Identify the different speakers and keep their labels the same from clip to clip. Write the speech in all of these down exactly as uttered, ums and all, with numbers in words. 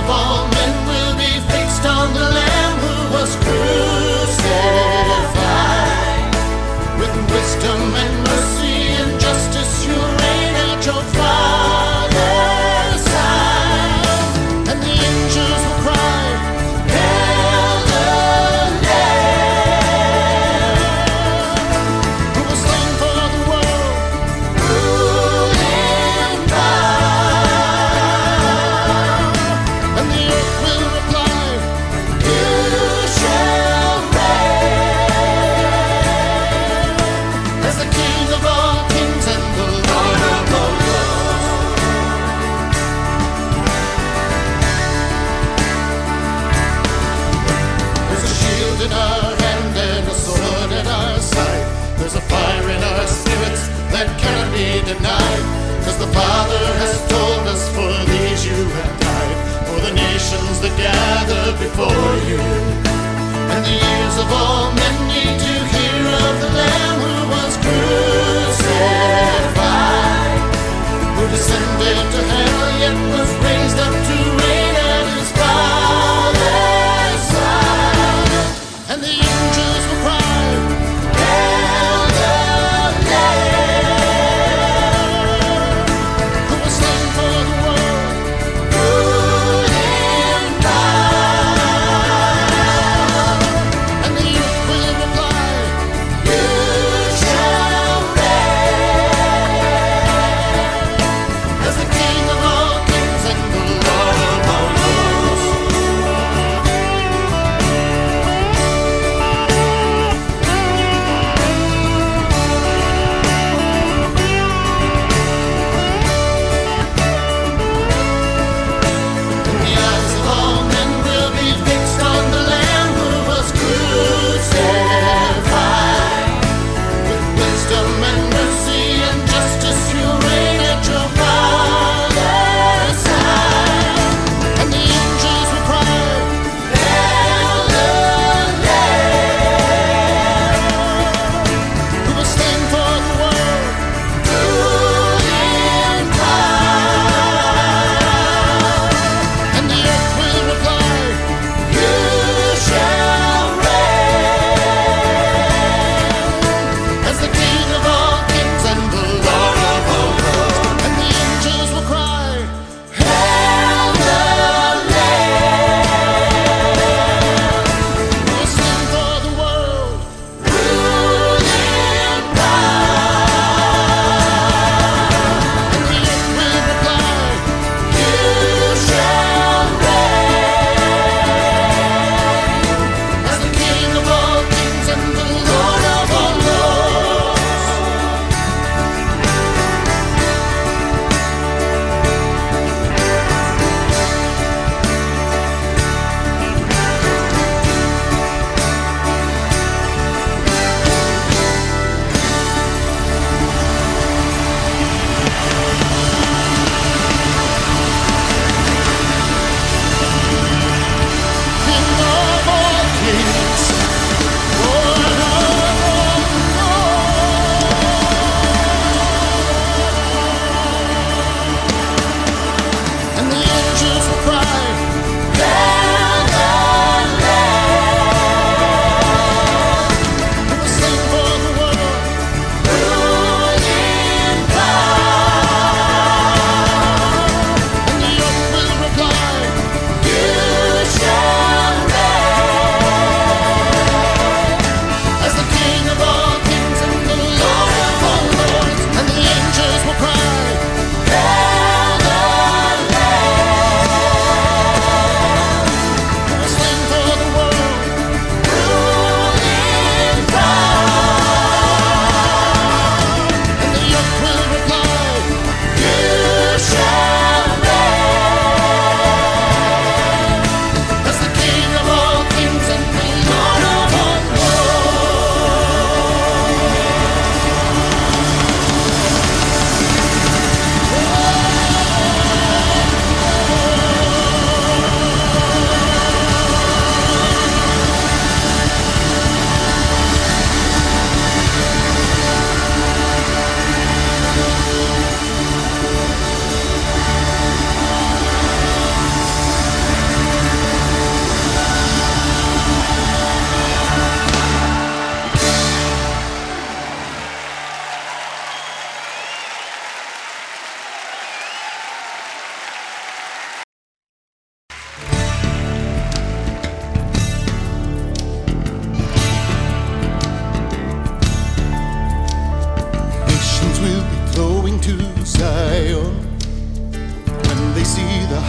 Speaker 1: of all men will be fixed on the Lamb who was crucified. With wisdom and mercy and justice you reign at your Father's side. And the angels will cry, Hail the Lamb, who was slain for the world, ruling power. And the earth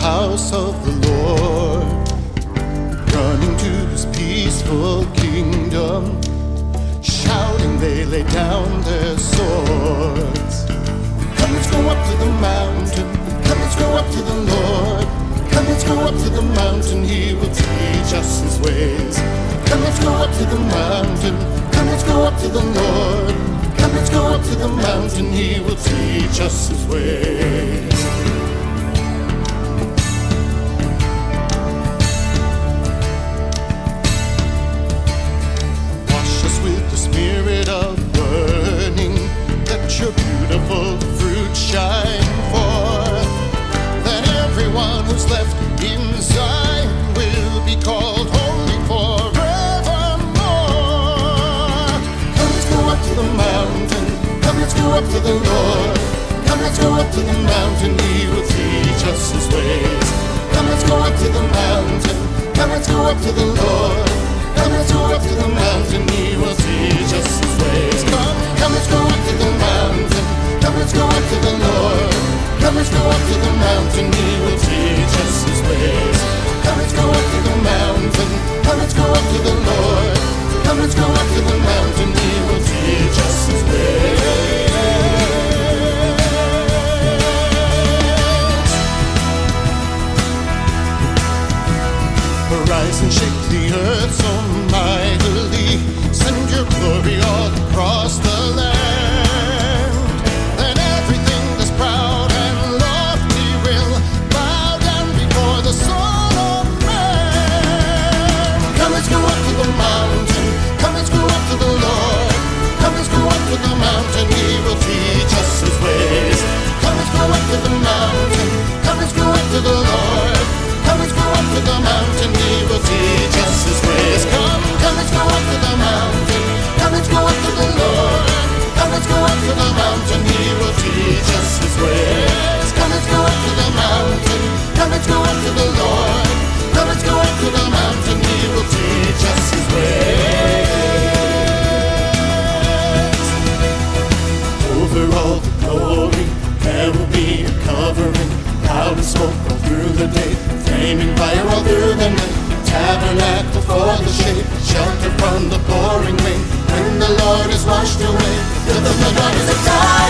Speaker 1: house of the Lord, running to his peaceful kingdom, shouting they lay down their swords. Come, let's go up to the mountain. Come, let's go up to the Lord. Come, let's go up to the mountain. He will teach us his ways. Come, let's go up to the mountain. Come, let's go up to the Lord. Come, let's go up to the mountain. He will teach us his ways. Wash us with the spirit of burning, let your beautiful fruit shine forth, that everyone who's left inside will be called holy forevermore. Come, let's go up to the mountain. Come, let's go up to the Lord. Come, let's go up to the mountain. He will teach us his ways. Come, let's go up to the mountain. Come, let's go up to the Lord. Come, let's go up to the mountain. He will teach us his ways. Come, come, let's go up to the mountain. Come, let's go up to the Lord. Come, let's go up to the mountain. He will teach us his ways. Come, let's go up to the mountain. Come, let's go up to the Lord. Come, let's go up to the mountain. He will teach us his ways. Rise and shake the earth so mightily. Send your glory all across the land. Then everything that's proud and lofty will bow down before the Son of Man. Come, let's go up to the mountain. Come, let's go up to the Lord. Come, let's go up to the mountain. He will teach us his ways. Come, let's go up to the mountain. Come, let's go up to the Lord. Come, let's go up to the mountain. He will teach us his ways. Come, come, let's go up to the mountain. Come, let's go up to the Lord. Come, let's go up to the mountain. He will teach us his ways. Come, let's go up to the mountain. Come, let's go up to the Lord. Come, let's go up to the mountain. He will teach us his ways. Over all the glory, there will be a covering. Cloud and smoke all through the day, flaming fire all through the night. Tabernacle for the shade, shelter from the pouring rain. When the Lord is washed away, the blood waters of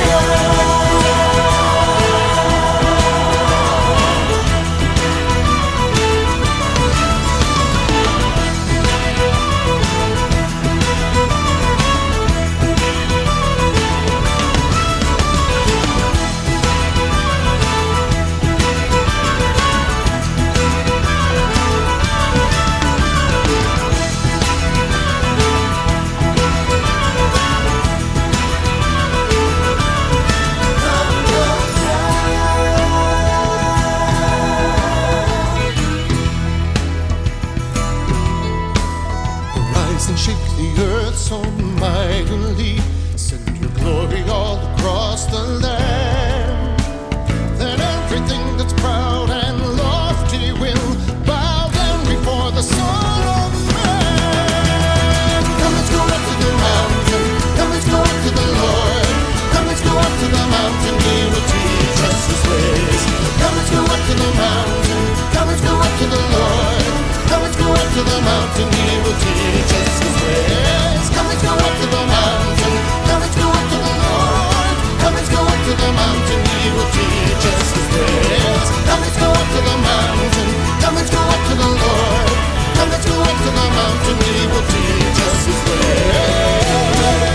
Speaker 1: and shake the earth so mightily. Send your glory all across the land. Then everything that's proud and lofty will bow down before the Son of Man. Come, let's go up to the mountain. Come, let's go up to the Lord. Come, let's go up to the mountain. He will teach us his ways. Come, let's go up to the mountain. Come, let's go up to the Lord. Come, let's go up to the mountain. He will teach us his ways. Come, let's go up to the mountain. Come, let's go up to the Lord. Come, let's go up to the mountain. He will teach us his ways. Come, let's go up to the mountain. Come, let's go up to the Lord. Come, let's go up to the mountain. He will teach us his ways.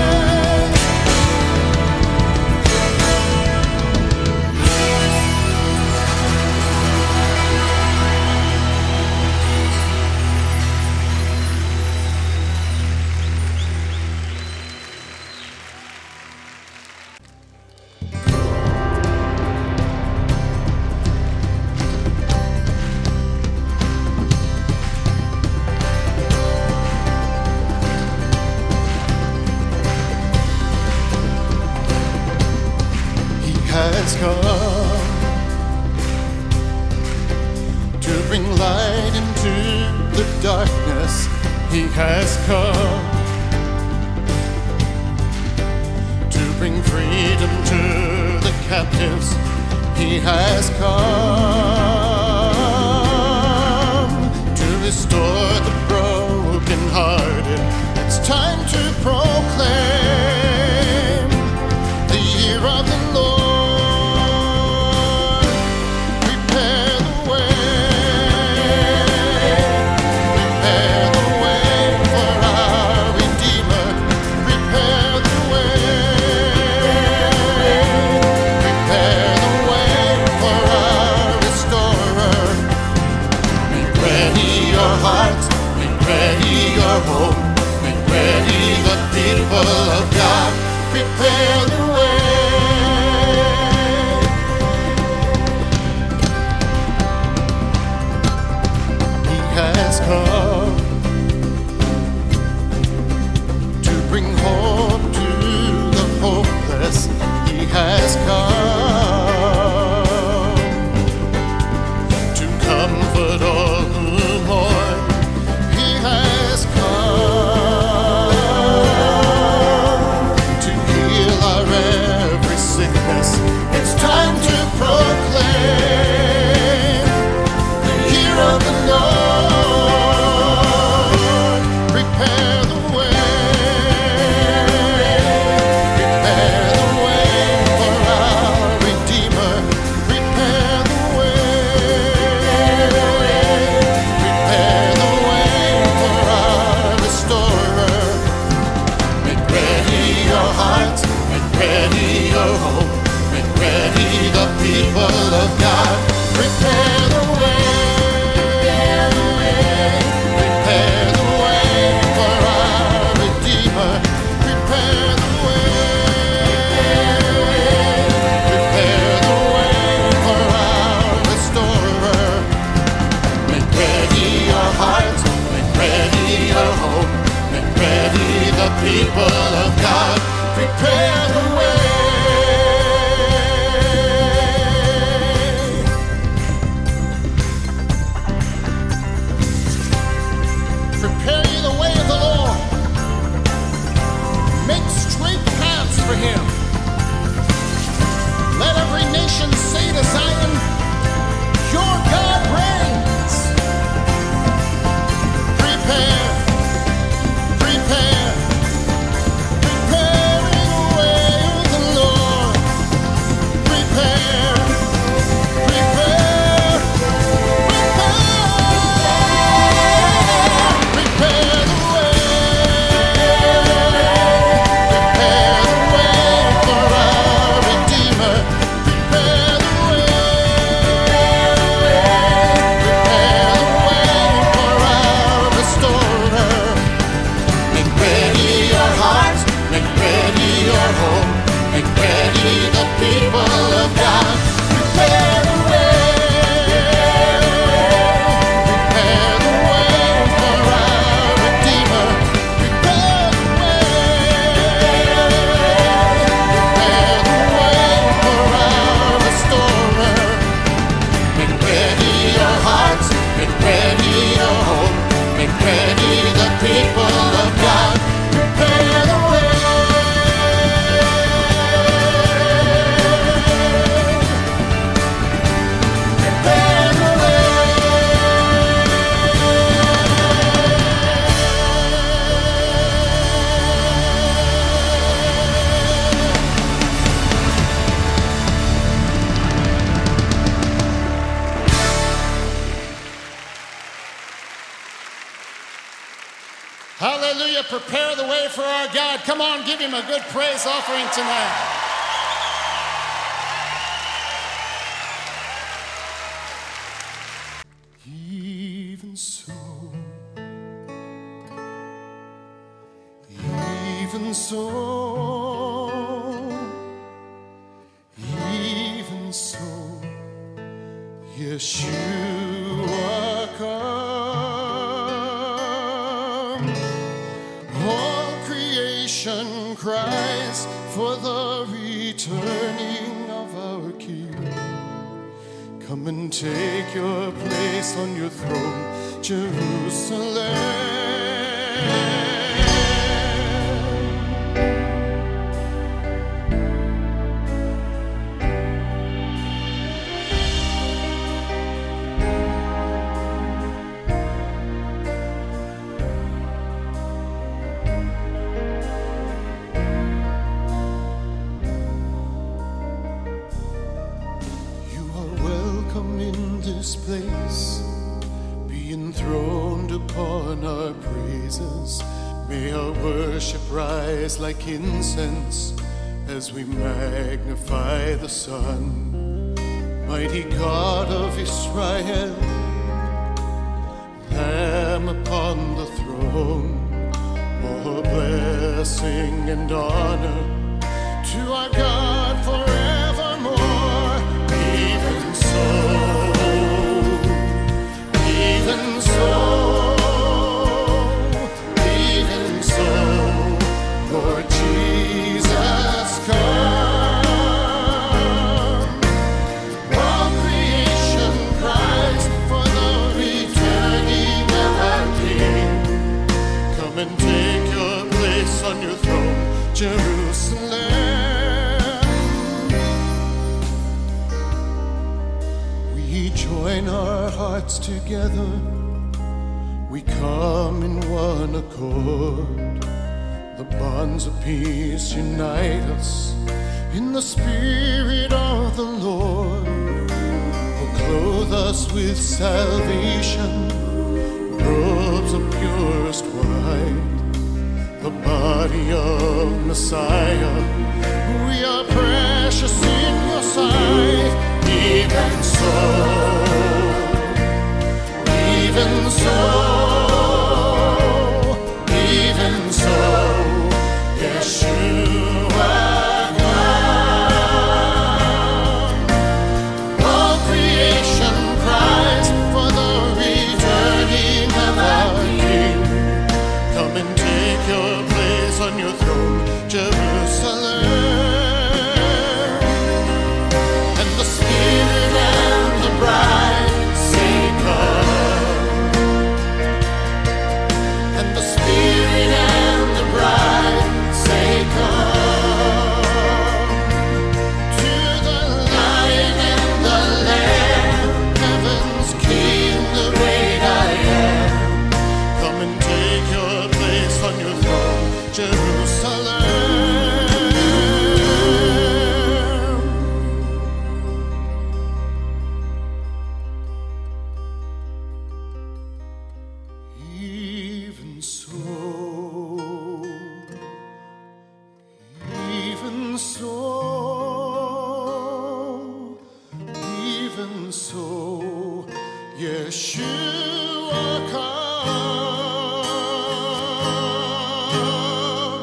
Speaker 1: Has come to bring light into the darkness. He has come to bring freedom to the captives. He has come people of God, prepare the way. Prepare ye the way of the Lord. Make straight paths for him. Let every nation say to Zion, your God reigns. Prepare, prepare, preparing the way of the Lord. Prepare, prepare, prepare, prepare the way. Prepare the way for our Redeemer. Prepare the way. Prepare the way for our Restorer. Make ready your hearts, make ready your home, make ready the people of God. Prepare the way. Prepare the way for our Redeemer. Prepare the way. Prepare the way for our Restorer. Make ready your hearts, make ready your home, make ready the people of God. Prepare the way. Prepare the way. Hallelujah, prepare the way for our God. Come on, give him a good praise offering tonight. Even so, even so, even so, Yeshua come. All creation cries for the returning of our King. Come and take your place on your throne, Jerusalem. This place be enthroned upon our praises. May our worship rise like incense as we magnify the Son. Mighty God of Israel, Lamb upon the throne, all blessing and honor to our God forevermore. Even so, even so, even so, Lord Jesus, come. All creation cries for the returning of our King. Come and take your place on your throne, Jerusalem. We join our hearts together, we come in one accord. The bonds of peace unite us in the Spirit of the Lord. Will clothe us with salvation, robes of purest white, the body of Messiah. We are precious in your sight. Even so, even so, even so, Yeshua come. All creation cries for the returning of our King. Come and take your place on your Yeshua, come.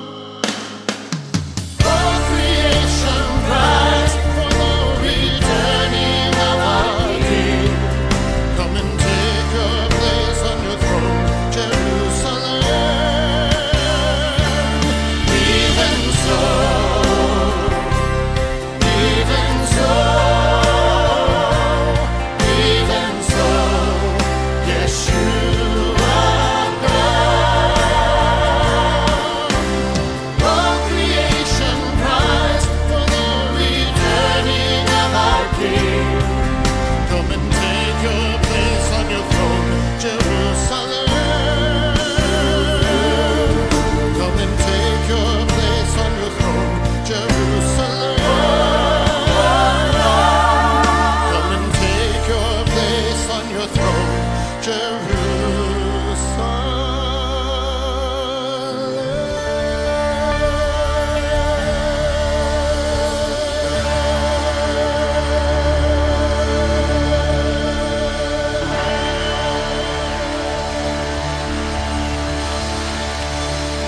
Speaker 1: All creation cries for the returning of our King. Come and take your place on your throne, Jerusalem. Even so, even so, even so, Yeshua, come. All creation cries for the returning of our King. Come and take your place on your throne, Jerusalem. Come and take your place on your throne, Jerusalem. Come and take your place on your throne, Jerusalem.